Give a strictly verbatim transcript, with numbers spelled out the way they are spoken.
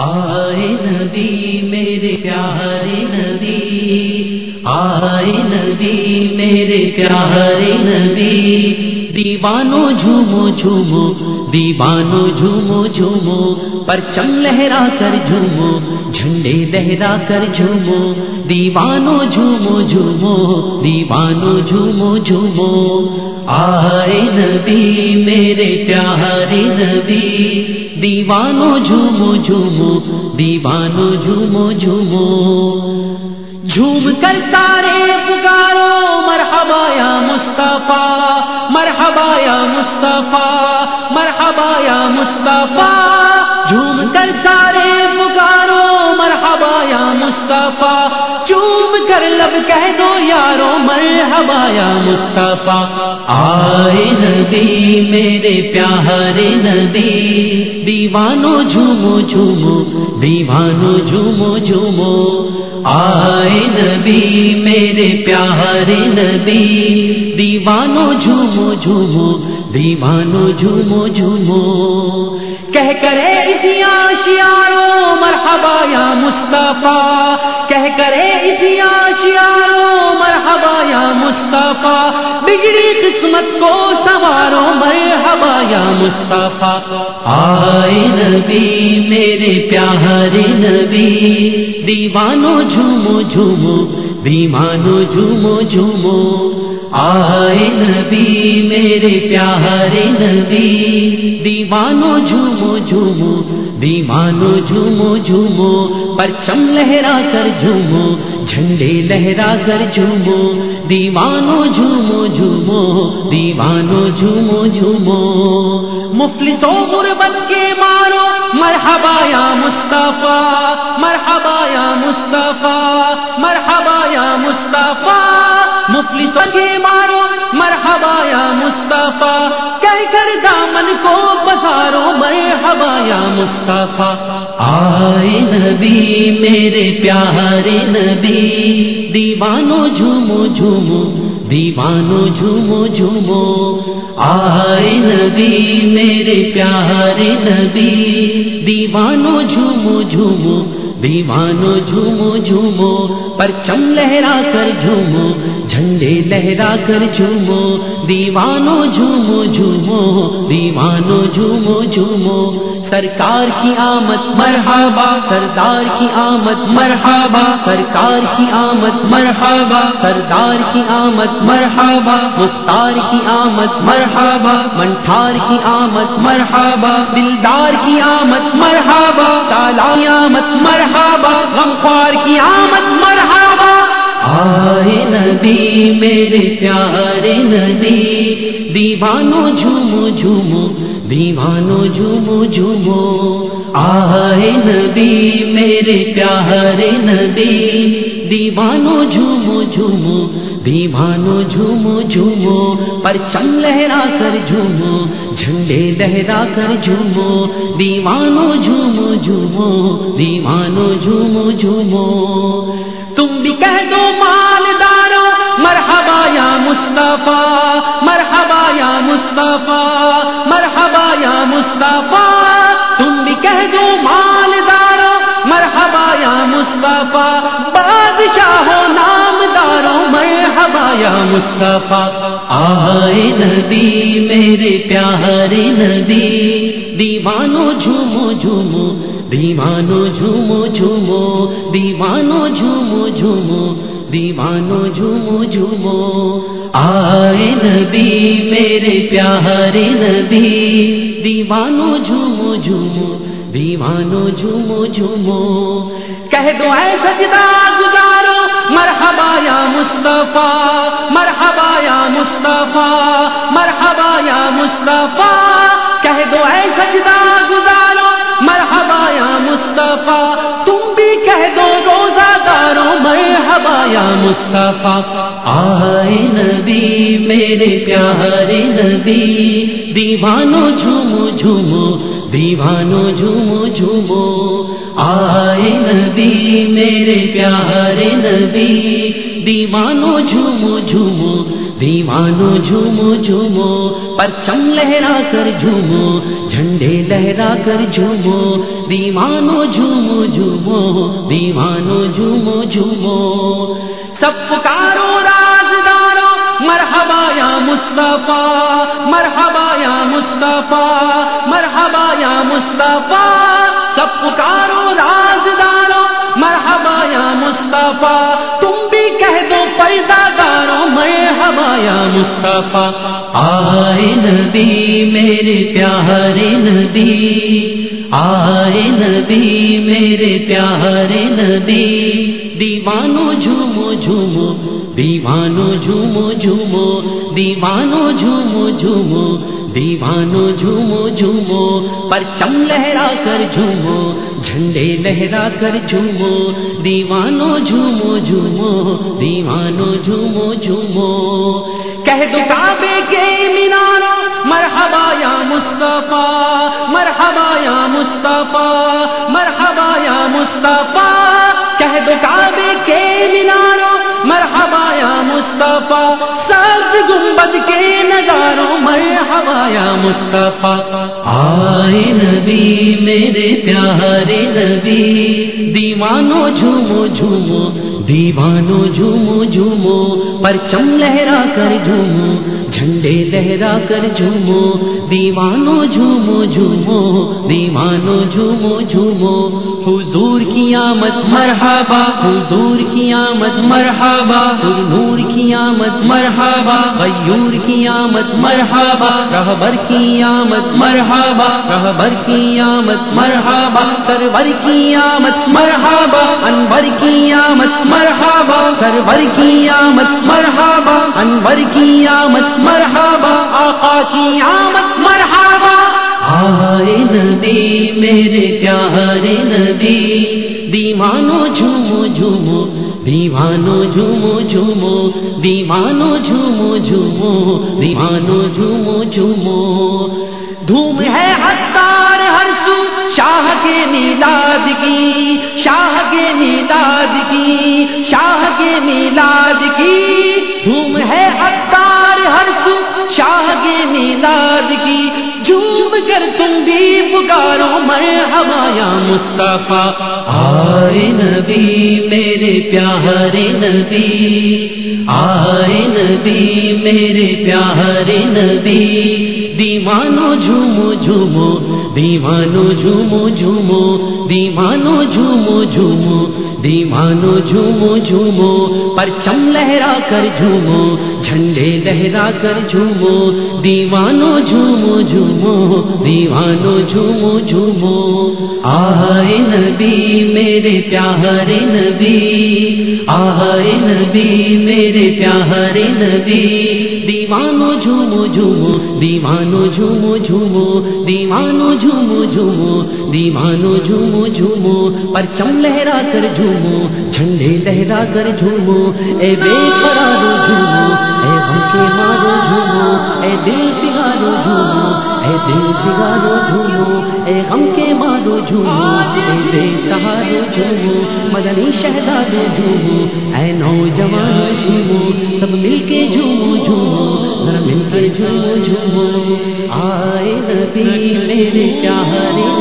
آئے نبی میرے پیارے نبی، آئے نبی میرے پیارے نبی، دیوانو جھومو جھومو دیوانو جھومو جھومو، پرچم لہرا کر جھومو جھنڈے لہرا کر جھومو، دیوانو جھومو جھومو دیوانو جھومو جھومو، آئے نبی میرے پیارے نبی، دیوانو جھومو جھومو دیوانو جھومو جھومو، جھوم کر سارے پکارو مرحبا یا مصطفیٰ، مرحبا یا مصطفیٰ، مرحبا یا مصطفیٰ، جھوم کر سارے پکارو مرحبا یا مصطفیٰ، چوم کر لب کہہ دو یارو مرحبا یا مصطفیٰ، آئے نبی میرے پیارے نبی، دیوانو جھومو جھومو دیوانو جھومو جھومو، آئے نبی میرے پیارے نبی، دیوانو جھومو جھومو دیوانو جھومو جھومو، کہہ کرے اسی آشیارو مرحبا یا مصطفیٰ، کہہ کرے اسی آشیارو مرحبا یا مصطفیٰ، بگڑی قسمت کو سنوارو مرحبا یا مصطفیٰ، آئے نبی میرے پیارے نبی، دیوانو جھومو جھومو دیوانو جھومو جھومو، آئے نبی میرے پیارے نبی، دیوانو جھومو جھومو دیوانو جھومو جھومو، پرچم لہرا کر جھومو جھنڈے لہرا کر جھومو، دیوانو جھومو جھومو دیوانو جھومو جھومو، مفلسوں غربت کے مارو مرحبا یا مصطفیٰ، مرحبا یا مصطفیٰ، مرحبا یا مصطفیٰ، مفلسوں کے مارو مرحبا یا مصطفیٰ، کہہ کر دامن کو پسارو مرحبا یا مصطفیٰ، آئے نبی میرے پیارے نبی، دیوانو جھومو جھومو دیوانو جھومو جھومو، آئے نبی میرے پیارے نبی، دیوانو جھومو جھومو دیوانو جھومو جھومو، پرچم لہرا کر جھومو جھنڈے لہرا کر جھومو، دیوانو جھومو جھومو دیوانو جھومو جھومو، سرکار کی آمد مرحبا، سردار کی آمد مرحبا، سرکار کی آمد مرحبا، سردار کی آمد مرحبا، مختار کی آمد مرحبا، منٹھار کی آمد مرحبا، دلدار کی آمد مرحبا، تالا کی آمد مرحبا، غمخوار کی آمد مرحبا، آئے نبی میرے پیارے نبی، دیوانو جھومو جھومو دیوانو جھومو جھومو، آئے نبی میرے پیارے نبی، دیوانو جھومو جھومو دیوانو جھومو جھومو، پرچم لہرا کر جھومو جھنڈے لہرا کر جھومو، دیوانو جھومو جھومو دیوانو جھومو جھومو، تم بھی کہہ دو مالدارو مرحبا یا مصطفیٰ، مرحبا یا مصطفیٰ، مرحبا یا مصطفیٰ، تم بھی کہہ دو مالدارو مرحبا یا مصطفیٰ، بادشاہو نامدارو مرحبا یا مصطفیٰ، آئے نبی میرے پیارے نبی، دیوانو جھومو جھومو دیوانو جھومو جھومو، دیوانو جھومو جھومو دیوانو جھومو جھومو، آئے نبی میرے پیارے نبی، دیوانو جھومو جھومو دیوانو جھومو جھومو، کہہ دو اے سجدہ گزارو مرحبا یا مصطفیٰ، مرحبا یا مصطفیٰ، مرحبا یا مصطفیٰ، کہہ دو اے سجدہ گزارو مرحبا یا مصطفیٰ، تم بھی کہہ دو روزہ دارو مرحبا یا مصطفیٰ، آئے نبی میرے پیارے نبی، دیوانو جھومو جھومو دیوانو جھومو جھومو، آئے نبی میرے پیارے نبی، دیوانو جھومو جھومو دیوانو جھومو جھومو پرچم لہرا کر جھومو جھنڈے لہرا کر جھومو دیوانو جھومو جھومو دیوانو جھومو جھومو سب پکارو رازدارو مرحبا یا مصطفیٰ مرحبا یا مصطفیٰ مرحبا یا مصطفیٰ سب پکارو رازدارو مرحبا یا مصطفیٰ تم بھی کہہ دو پردہ دارو مرحبا یا مصطفیٰ آئے نبی میرے پیارے نبی آئے نبی میرے پیارے نبی دیوانو جھومو جھومو دیوانو جھومو جھومو دیوانو جھومو جھومو دیوانو جھومو جھومو پرچم لہرا کر جھومو جھنڈے لہرا کر جھومو دیوانو جھومو جھومو دیوانو جھومو جھومو کہہ دو کعبے کے میناروں مرحبا یا مصطفیٰ مرحبا یا مصطفیٰ مرحبا یا مصطفیٰ کہہ دو کعبے کے میناروں مرحبا یا مصطفیٰ سبز گنبد کے نظاروں مرحبا یا مصطفیٰ آئے نبی میرے پیارے نبی دیوانو جھومو جھومو دیوانو جھومو جھومو پرچم لہرا کر جھومو جھنڈے لہرا کر جھومو دیوانو جھومو جھومو دیوانو جھومو جھومو حضور کی آمد مرحبا حضور کی آمد مرحبا نور کی آمد مرحبا غیور کی آمد مرحبا رہبر کی آمد مرحبا رہبر کی آمد مرحبا سرور کی آمد مرحبا انور کی آمد مرحبا سرور کی آمد مرحبا انور کی آمد مرحبا آقا کی آمد مرحبا آئے نبی میرے پیارے نبی دیوانو جھومو جھومو دیوانو جھومو جھومو دیوانو جھومو جھومو دیوانو جھومو جھومو دھوم ہے عطار ہر سو شاہ کے میلاد کی شاہ کے میلاد کی شاہ کے میلاد کی دھوم ہے عطار ہر سو شاہ کے میلاد کی جھوم کر تم بھی پکارو مرحبا یا مصطفیٰ آئے نبی میرے پیارے نبی آئے نبی میرے پیارے نبی دیوانو جھومو جھومو دیوانو جھومو جھومو دیوانو جھومو جھومو دیوانو جھومو جھومو پرچم لہرا کر جھومو جھنڈے لہرا کر جھومو دیوانو جھومو جھومو دیوانو جھومو جھومو آئے نبی میرے پیارے نبی آئے نبی میرے پیارے نبی دیوانو جھومو جھومو دیوانو جھومو جھومو دیوانو جھومو جھومو دیوانو جھومو جھومو پرچم لہرا کر جھومو جھنڈے لہرا کر جھومو اے بے قرارو جھومو اے غم کے مارو جھومو اے دل پگارو جھومو اے دل پگارو جھومو اے غم کے مارو جھومو اے بے سہارو جھومو مدنی شہزادو جھومو اے نوجوانو جھومو سب مل کے جھومو جھومو ذرا مل کر جھومو جھومو آئے نبی میرے پیارے